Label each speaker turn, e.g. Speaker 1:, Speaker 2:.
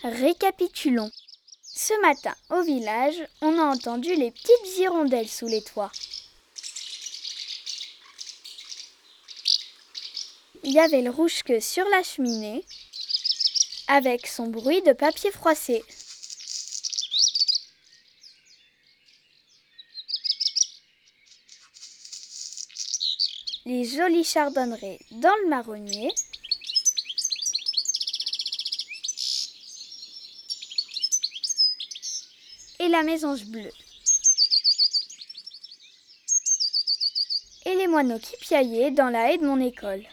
Speaker 1: Récapitulons. Ce matin, au village, on a entendu les petites hirondelles sous les toits. Il y avait le rouge-queue sur la cheminée, avec son bruit de papier froissé. Les jolies chardonnerets dans le marronnier. Et la mésange bleue. Et les moineaux qui piaillaient dans la haie de mon école.